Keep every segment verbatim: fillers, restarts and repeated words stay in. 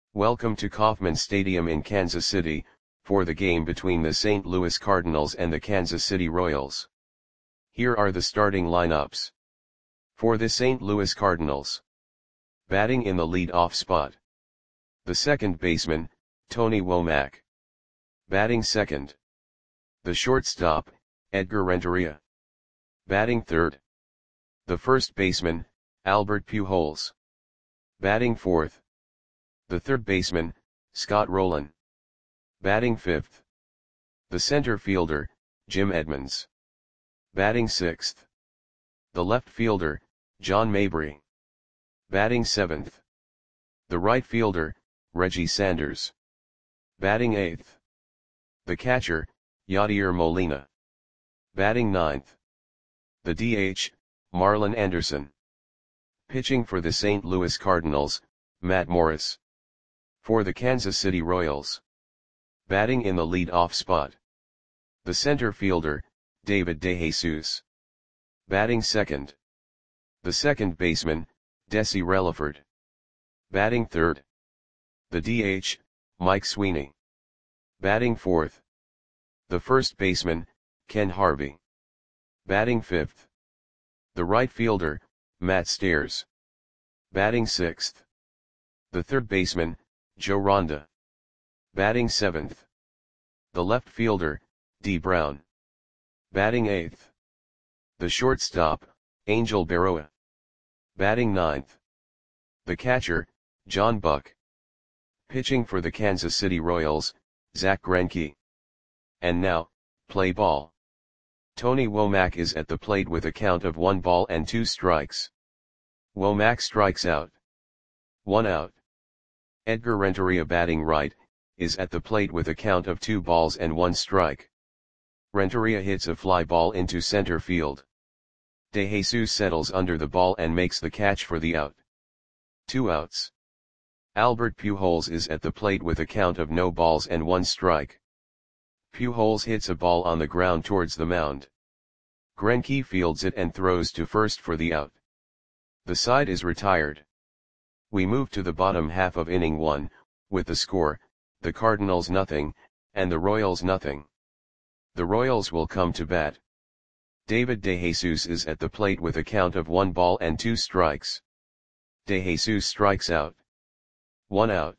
Welcome to Kauffman Stadium in Kansas City, for the game between the Saint Louis Cardinals and the Kansas City Royals. Here are the starting lineups. For the Saint Louis Cardinals. Batting in the lead-off spot. The second baseman, Tony Womack. Batting second. The shortstop, Edgar Renteria. Batting third. The first baseman, Albert Pujols. Batting fourth. The third baseman, Scott Rolen. Batting fifth. The center fielder, Jim Edmonds. Batting sixth. The left fielder, John Mabry. Batting seventh. The right fielder, Reggie Sanders. Batting eighth. The catcher, Yadier Molina. Batting ninth. The D H, Marlon Anderson. Pitching for the Saint Louis Cardinals, Matt Morris. For the Kansas City Royals. Batting in the lead-off spot. The center fielder, David DeJesus. Batting second. The second baseman, Desi Relaford. Batting third. The D H, Mike Sweeney. Batting fourth. The first baseman, Ken Harvey. Batting fifth. The right fielder, Matt Stairs. Batting sixth. The third baseman, Joe Ronda. Batting seventh. The left fielder, Dee Brown. Batting eighth. The shortstop, Angel Berroa. Batting ninth. The catcher, John Buck. Pitching for the Kansas City Royals, Zach Greinke. And now, play ball. Tony Womack is at the plate with a count of one ball and two strikes. Womack strikes out. One out. Edgar Renteria, batting right, is at the plate with a count of two balls and one strike. Renteria hits a fly ball into center field. DeJesus settles under the ball and makes the catch for the out. Two outs. Albert Pujols is at the plate with a count of no balls and one strike. Pujols hits a ball on the ground towards the mound. Greinke fields it and throws to first for the out. The side is retired. We move to the bottom half of inning one, with the score, the Cardinals nothing, and the Royals nothing. The Royals will come to bat. David DeJesus is at the plate with a count of one ball and two strikes. DeJesus strikes out. One out.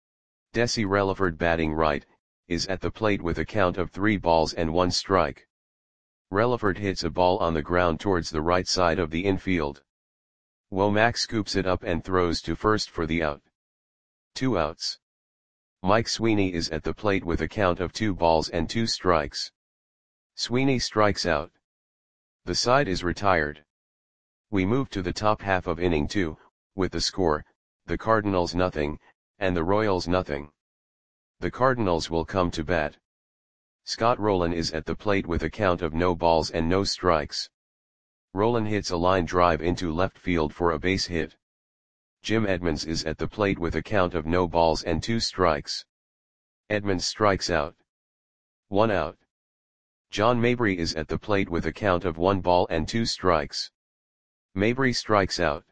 Desi Relaford, batting right, is at the plate with a count of three balls and one strike. Relaford hits a ball on the ground towards the right side of the infield. Womack scoops it up and throws to first for the out. Two outs. Mike Sweeney is at the plate with a count of two balls and two strikes. Sweeney strikes out. The side is retired. We move to the top half of inning two, with the score, the Cardinals nothing, and the Royals nothing. The Cardinals will come to bat. Scott Rolen is at the plate with a count of no balls and no strikes. Rolen hits a line drive into left field for a base hit. Jim Edmonds is at the plate with a count of no balls and two strikes. Edmonds strikes out. One out. John Mabry is at the plate with a count of one ball and two strikes. Mabry strikes out.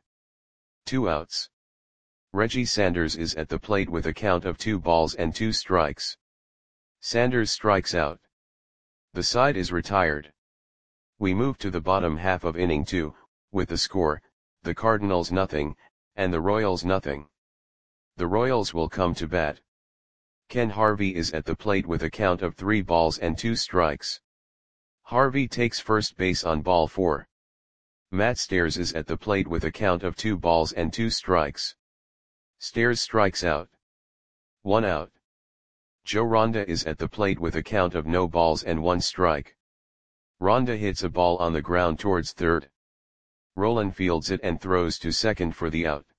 Two outs. Reggie Sanders is at the plate with a count of two balls and two strikes. Sanders strikes out. The side is retired. We move to the bottom half of inning two, with the score, the Cardinals nothing, and the Royals nothing. The Royals will come to bat. Ken Harvey is at the plate with a count of three balls and two strikes. Harvey takes first base on ball four. Matt Stairs is at the plate with a count of two balls and two strikes. Stairs strikes out. One out. Joe Ronda is at the plate with a count of no balls and one strike. Ronda hits a ball on the ground towards third. Rolen fields it and throws to second for the out.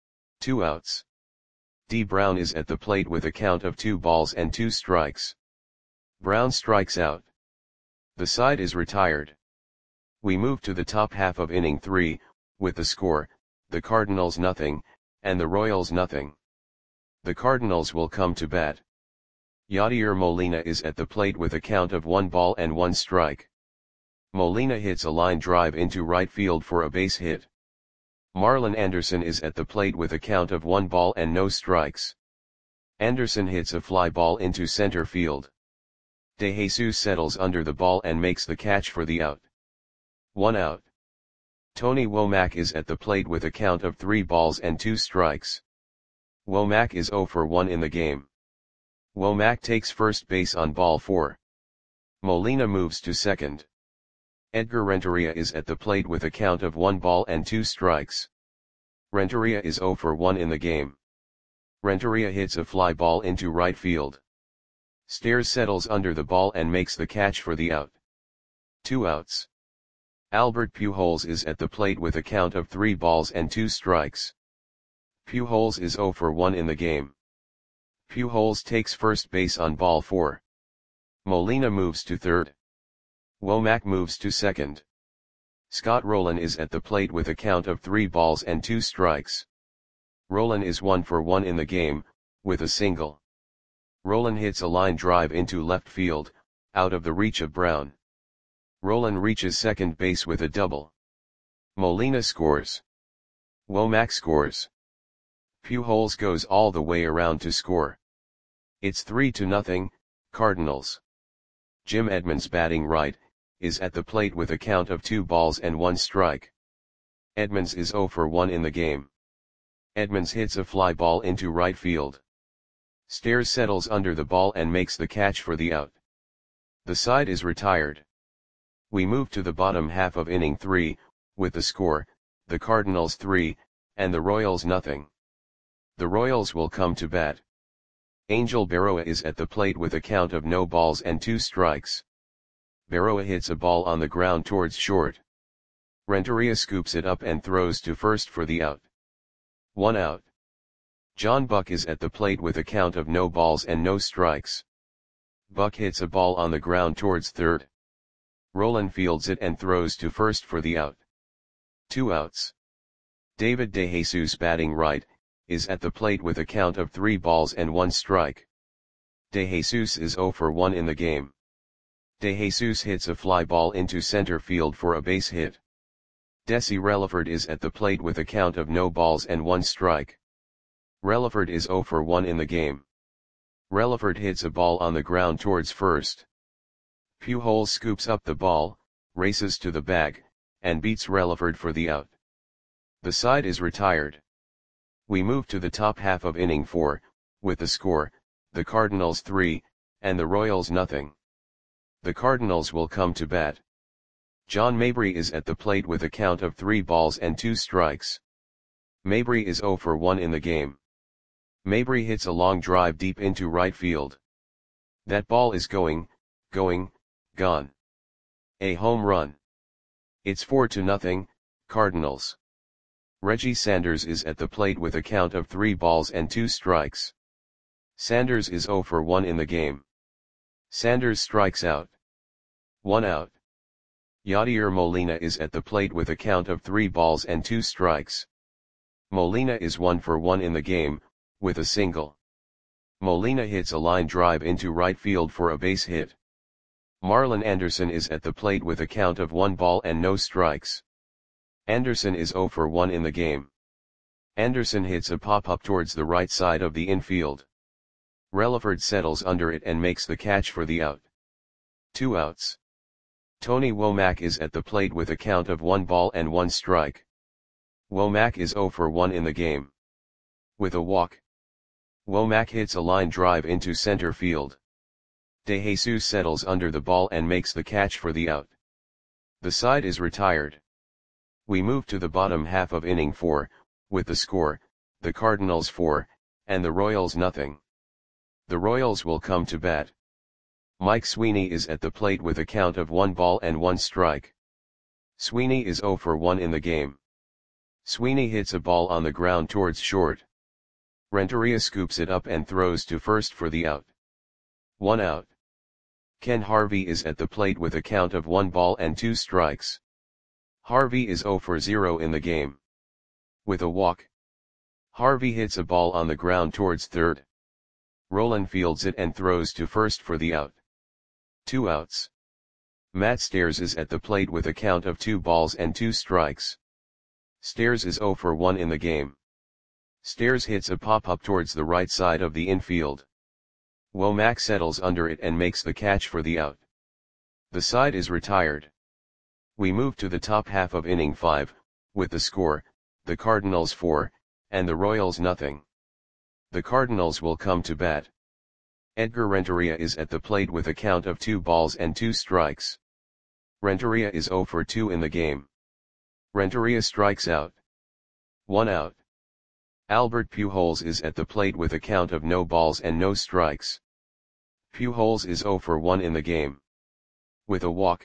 Two outs. Dee Brown is at the plate with a count of two balls and two strikes. Brown strikes out. The side is retired. We move to the top half of inning three, with the score, the Cardinals nothing, and the Royals nothing. The Cardinals will come to bat. Yadier Molina is at the plate with a count of one ball and one strike. Molina hits a line drive into right field for a base hit. Marlon Anderson is at the plate with a count of one ball and no strikes. Anderson hits a fly ball into center field. De Jesus settles under the ball and makes the catch for the out. One out. Tony Womack is at the plate with a count of three balls and two strikes. Womack is zero for one in the game. Womack takes first base on ball four. Molina moves to second. Edgar Renteria is at the plate with a count of one ball and two strikes. Renteria is zero for one in the game. Renteria hits a fly ball into right field. Stairs settles under the ball and makes the catch for the out. Two outs. Albert Pujols is at the plate with a count of three balls and two strikes. Pujols is zero for one in the game. Pujols takes first base on ball four. Molina moves to third. Womack moves to second. Scott Rolen is at the plate with a count of three balls and two strikes. Rolen is one for one in the game, with a single. Rolen hits a line drive into left field, out of the reach of Brown. Rolen reaches second base with a double. Molina scores. Womack scores. Pujols goes all the way around to score. It's three to nothing, Cardinals. Jim Edmonds, batting right, is at the plate with a count of two balls and one strike. Edmonds is zero for one in the game. Edmonds hits a fly ball into right field. Stairs settles under the ball and makes the catch for the out. The side is retired. We move to the bottom half of inning three, with the score, the Cardinals three, and the Royals nothing. The Royals will come to bat. Angel Berroa is at the plate with a count of no balls and two strikes. Berroa hits a ball on the ground towards short. Renteria scoops it up and throws to first for the out. One out. John Buck is at the plate with a count of no balls and no strikes. Buck hits a ball on the ground towards third. Rolen fields it and throws to first for the out. Two outs. David De Jesus, batting right, is at the plate with a count of three balls and one strike. De Jesus is zero for one in the game. De Jesus hits a fly ball into center field for a base hit. Desi Relaford is at the plate with a count of no balls and one strike. Relaford is zero for one in the game. Relaford hits a ball on the ground towards first. Pujols scoops up the ball, races to the bag, and beats Relaford for the out. The side is retired. We move to the top half of inning four, with the score, the Cardinals three, and the Royals nothing. The Cardinals will come to bat. John Mabry is at the plate with a count of three balls and two strikes. Mabry is zero for one in the game. Mabry hits a long drive deep into right field. That ball is going, going, gone. A home run. It's four to nothing, Cardinals. Reggie Sanders is at the plate with a count of three balls and two strikes. Sanders is zero for one in the game. Sanders strikes out. One out. Yadier Molina is at the plate with a count of three balls and two strikes. Molina is one for one in the game, with a single. Molina hits a line drive into right field for a base hit. Marlon Anderson is at the plate with a count of one ball and no strikes. Anderson is zero for one in the game. Anderson hits a pop-up towards the right side of the infield. Relaford settles under it and makes the catch for the out. Two outs. Tony Womack is at the plate with a count of one ball and one strike. Womack is zero for one in the game. With a walk. Womack hits a line drive into center field. De Jesus settles under the ball and makes the catch for the out. The side is retired. We move to the bottom half of inning four, with the score, the Cardinals four, and the Royals nothing. The Royals will come to bat. Mike Sweeney is at the plate with a count of one ball and one strike. Sweeney is zero for one in the game. Sweeney hits a ball on the ground towards short. Renteria scoops it up and throws to first for the out. One out. Ken Harvey is at the plate with a count of one ball and two strikes. Harvey is zero for zero in the game. With a walk. Harvey hits a ball on the ground towards third. Rolen fields it and throws to first for the out. Two outs. Matt Stairs is at the plate with a count of two balls and two strikes. Stairs is zero for one in the game. Stairs hits a pop-up towards the right side of the infield. Womack settles under it and makes the catch for the out. The side is retired. We move to the top half of inning five, with the score, the Cardinals four, and the Royals nothing. The Cardinals will come to bat. Edgar Renteria is at the plate with a count of two balls and two strikes. Renteria is zero for two in the game. Renteria strikes out. One out. Albert Pujols is at the plate with a count of no balls and no strikes. Pujols is zero for one in the game. With a walk,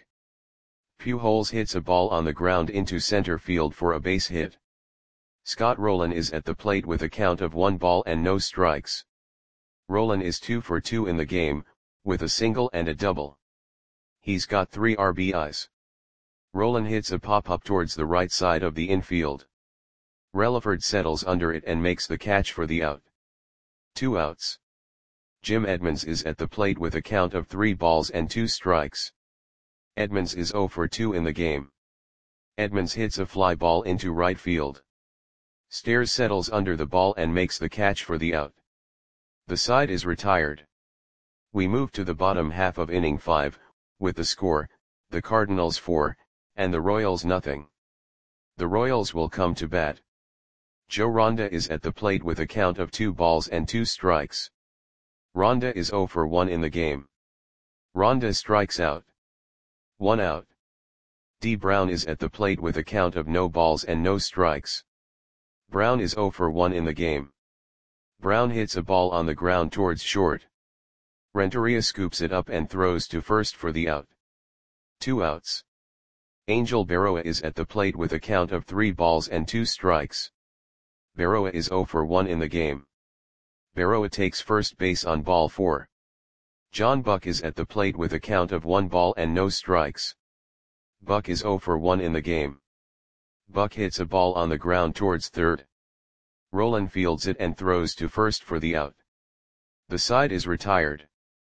Pujols hits a ball on the ground into center field for a base hit. Scott Rolen is at the plate with a count of one ball and no strikes. Rolen is two for two in the game, with a single and a double. He's got three R B Is. Rolen hits a pop-up towards the right side of the infield. Relaford settles under it and makes the catch for the out. Two outs. Jim Edmonds is at the plate with a count of three balls and two strikes. Edmonds is zero for two in the game. Edmonds hits a fly ball into right field. Stairs settles under the ball and makes the catch for the out. The side is retired. We move to the bottom half of inning five, with the score, the Cardinals four, and the Royals nothing. The Royals will come to bat. Joe Ronda is at the plate with a count of two balls and two strikes. Ronda is zero for one in the game. Ronda strikes out. One out. D. Brown is at the plate with a count of no balls and no strikes. Brown is zero for one in the game. Brown hits a ball on the ground towards short. Renteria scoops it up and throws to first for the out. Two outs. Angel Berroa is at the plate with a count of three balls and two strikes. Berroa is zero for one in the game. Berroa takes first base on ball four. John Buck is at the plate with a count of one ball and no strikes. Buck is zero for one in the game. Buck hits a ball on the ground towards third. Rolen fields it and throws to first for the out. The side is retired.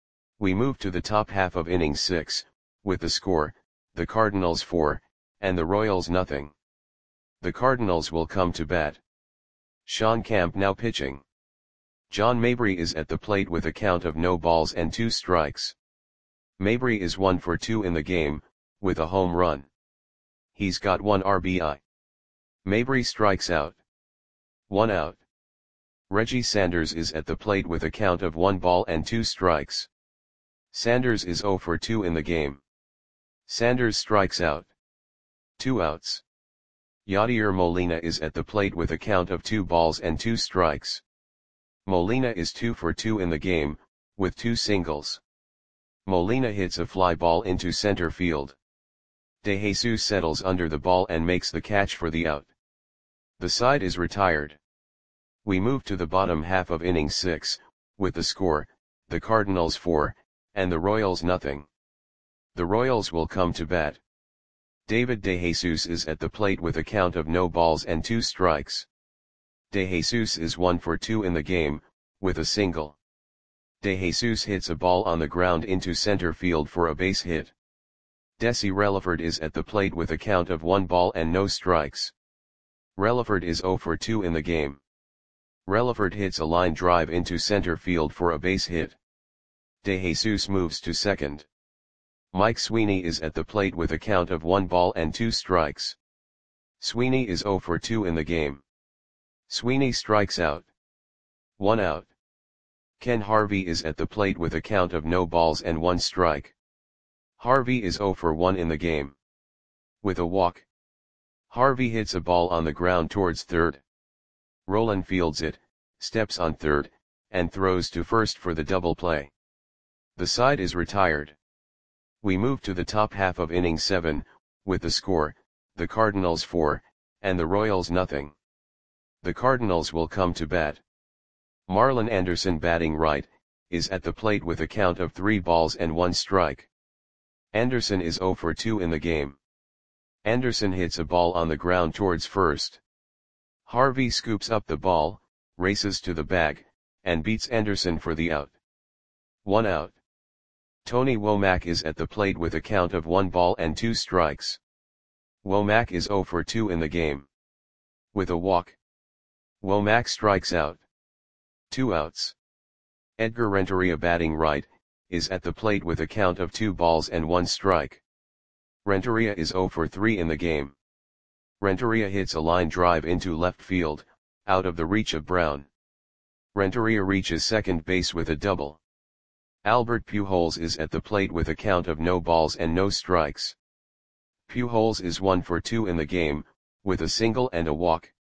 We move to the top half of inning six, with the score, the Cardinals four, and the Royals nothing. The Cardinals will come to bat. Sean Camp now pitching. John Mabry is at the plate with a count of no balls and two strikes. Mabry is one for two in the game, with a home run. He's got one R B I. Mabry strikes out. One out. Reggie Sanders is at the plate with a count of one ball and two strikes. Sanders is zero for two in the game. Sanders strikes out. Two outs. Yadier Molina is at the plate with a count of two balls and two strikes. Molina is two for two in the game, with two singles. Molina hits a fly ball into center field. De Jesus settles under the ball and makes the catch for the out. The side is retired. We move to the bottom half of inning six, with the score, the Cardinals four, and the Royals nothing. The Royals will come to bat. David De Jesus is at the plate with a count of no balls and two strikes. De Jesus is one for two in the game, with a single. De Jesus hits a ball on the ground into center field for a base hit. Desi Relaford is at the plate with a count of one ball and no strikes. Relaford is zero for two in the game. Relaford hits a line drive into center field for a base hit. De Jesus moves to second. Mike Sweeney is at the plate with a count of one ball and two strikes. Sweeney is zero for two in the game. Sweeney strikes out. One out. Ken Harvey is at the plate with a count of no balls and one strike. Harvey is zero for one in the game. With a walk, Harvey hits a ball on the ground towards third. Rolen fields it, steps on third, and throws to first for the double play. The side is retired. We move to the top half of inning seven, with the score, the Cardinals four, and the Royals nothing. The Cardinals will come to bat. Marlon Anderson batting right, is at the plate with a count of three balls and one strike. Anderson is zero for two in the game. Anderson hits a ball on the ground towards first. Harvey scoops up the ball, races to the bag, and beats Anderson for the out. One out. Tony Womack is at the plate with a count of one ball and two strikes. Womack is zero for two in the game. With a walk, Womack strikes out. Two outs. Edgar Renteria batting right, is at the plate with a count of two balls and one strike. Renteria is oh for three in the game. Renteria hits a line drive into left field, out of the reach of Brown. Renteria reaches second base with a double. Albert Pujols is at the plate with a count of no balls and no strikes. Pujols is one for two in the game, with a single and a walk.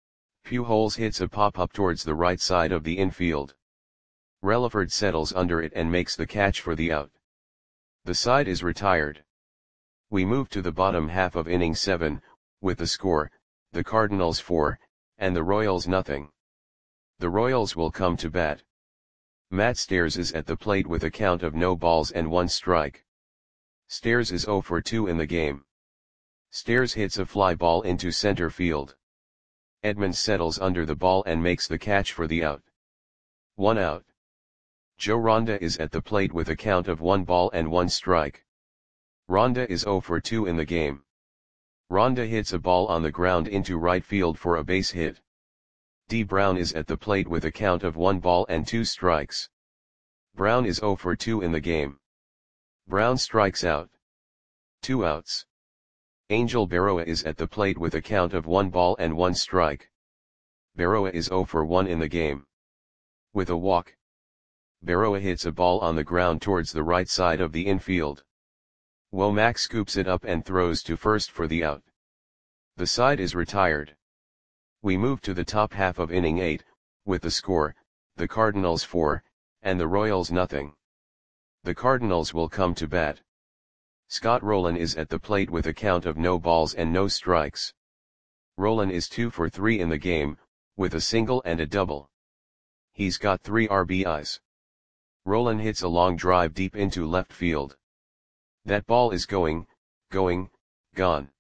Pujols hits a pop-up towards the right side of the infield. Relaford settles under it and makes the catch for the out. The side is retired. We move to the bottom half of inning seven, with the score, the Cardinals four, and the Royals nothing. The Royals will come to bat. Matt Stairs is at the plate with a count of no balls and one strike. Stairs is oh for two in the game. Stairs hits a fly ball into center field. Edmonds settles under the ball and makes the catch for the out. One out. Joe Ronda is at the plate with a count of one ball and one strike. Ronda is oh for two in the game. Ronda hits a ball on the ground into right field for a base hit. D. Brown is at the plate with a count of one ball and two strikes. Brown is oh for two in the game. Brown strikes out. Two outs. Angel Berroa is at the plate with a count of one ball and one strike. Berroa is oh for one in the game. With a walk. Berroa hits a ball on the ground towards the right side of the infield. Womack scoops it up and throws to first for the out. The side is retired. We move to the top half of inning eight, with the score, the Cardinals four, and the Royals nothing. The Cardinals will come to bat. Scott Rolen is at the plate with a count of no balls and no strikes. Rolen is two for three in the game, with a single and a double. He's got three R B Is. Rolen hits a long drive deep into left field. That ball is going, going, gone.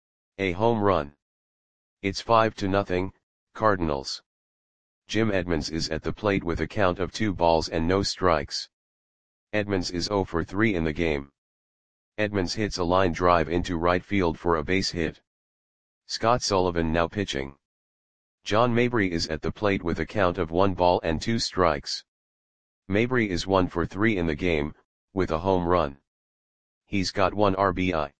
A home run. It's five to nothing, Cardinals. Jim Edmonds is at the plate with a count of two balls and no strikes. Edmonds is oh for three in the game. Edmonds hits a line drive into right field for a base hit. Scott Sullivan now pitching. John Mabry is at the plate with a count of one ball and two strikes. Mabry is one for three in the game, with a home run. He's got one R B I.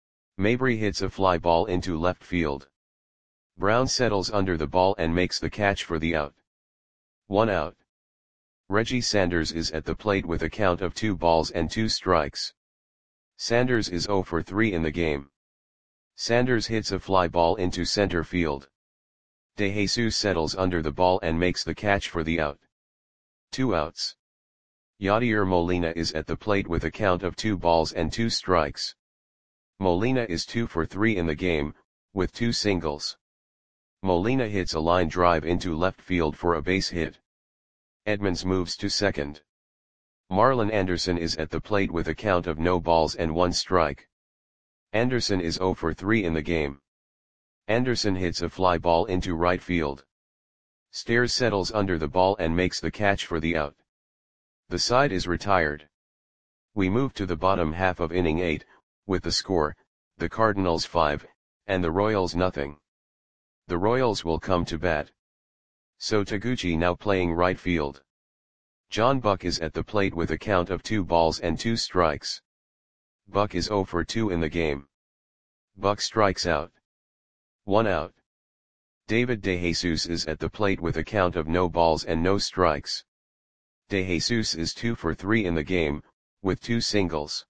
Mabry hits a fly ball into left field. Brown settles under the ball and makes the catch for the out. One out. Reggie Sanders is at the plate with a count of two balls and two strikes. Sanders is oh for three in the game. Sanders hits a fly ball into center field. De Jesus settles under the ball and makes the catch for the out. Two outs. Yadier Molina is at the plate with a count of two balls and two strikes. Molina is two for three in the game, with two singles. Molina hits a line drive into left field for a base hit. Edmonds moves to second. Marlon Anderson is at the plate with a count of no balls and one strike. Anderson is oh for three in the game. Anderson hits a fly ball into right field. Stairs settles under the ball and makes the catch for the out. The side is retired. We move to the bottom half of inning eight, with the score, the Cardinals five, and the Royals nothing. The Royals will come to bat. So Taguchi now playing right field. John Buck is at the plate with a count of two balls and two strikes. Buck is oh for two in the game. Buck strikes out. One out. David De Jesus is at the plate with a count of no balls and no strikes. De Jesus is two for three in the game, with two singles.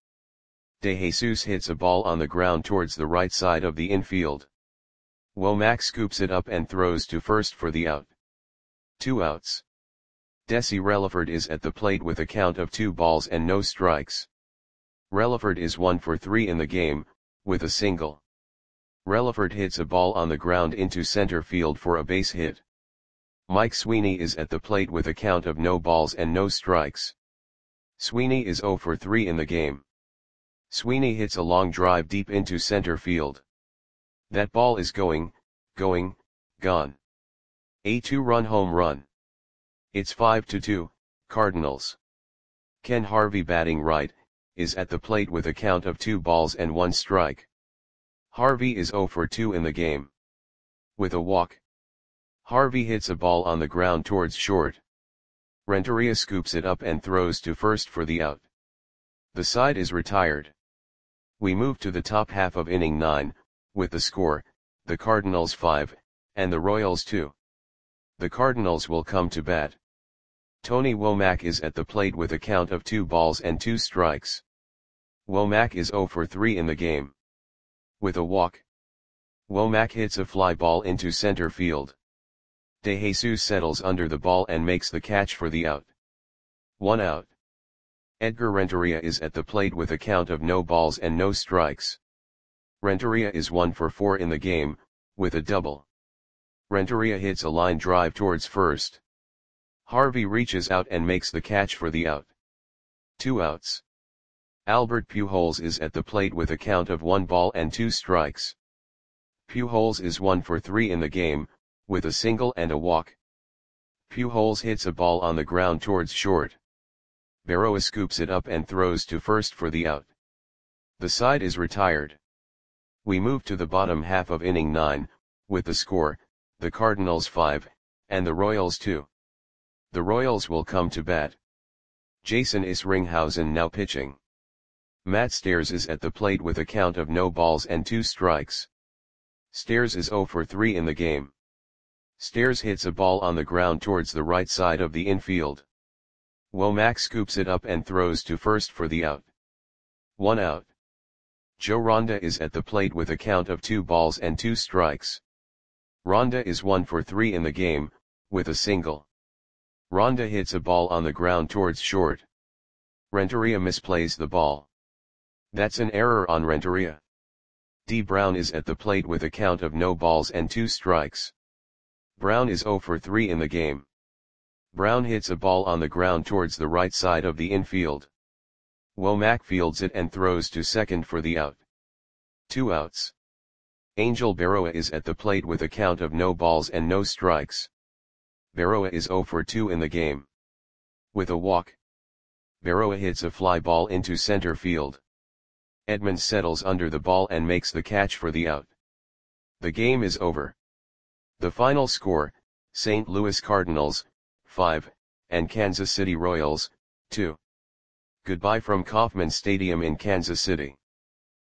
De Jesus hits a ball on the ground towards the right side of the infield. Womack scoops it up and throws to first for the out. Two outs. Desi Relaford is at the plate with a count of two balls and no strikes. Relaford is one for three in the game, with a single. Relaford hits a ball on the ground into center field for a base hit. Mike Sweeney is at the plate with a count of no balls and no strikes. Sweeney is oh for three in the game. Sweeney hits a long drive deep into center field. That ball is going, going, gone. A two-run home run. It's five to two, Cardinals. Ken Harvey batting right, is at the plate with a count of two balls and one strike. Harvey is oh for two in the game. With a walk. Harvey hits a ball on the ground towards short. Renteria scoops it up and throws to first for the out. The side is retired. We move to the top half of inning nine, with the score, the Cardinals five, and the Royals two. The Cardinals will come to bat. Tony Womack is at the plate with a count of two balls and two strikes. Womack is zero for three in the game. With a walk, Womack hits a fly ball into center field. De Jesus settles under the ball and makes the catch for the out. One out. Edgar Renteria is at the plate with a count of no balls and no strikes. Renteria is one for four in the game, with a double. Renteria hits a line drive towards first. Harvey reaches out and makes the catch for the out. Two outs. Albert Pujols is at the plate with a count of one ball and two strikes. Pujols is one for three in the game, with a single and a walk. Pujols hits a ball on the ground towards short. Berroa scoops it up and throws to first for the out. The side is retired. We move to the bottom half of inning nine, with the score, the Cardinals five, and the Royals two. The Royals will come to bat. Jason Isringhausen now pitching. Matt Stairs is at the plate with a count of no balls and two strikes. Stairs is zero for three in the game. Stairs hits a ball on the ground towards the right side of the infield. Womack scoops it up and throws to first for the out. One out. Joe Ronda is at the plate with a count of two balls and two strikes. Ronda is one for three in the game, with a single. Ronda hits a ball on the ground towards short. Renteria misplays the ball. That's an error on Renteria. D. Brown is at the plate with a count of no balls and two strikes. Brown is zero for three in the game. Brown hits a ball on the ground towards the right side of the infield. Womack fields it and throws to second for the out. Two outs. Angel Berroa is at the plate with a count of no balls and no strikes. Berroa is zero for two in the game. With a walk, Berroa hits a fly ball into center field. Edmonds settles under the ball and makes the catch for the out. The game is over. The final score, Saint Louis Cardinals, five, and Kansas City Royals, two. Goodbye from Kauffman Stadium in Kansas City.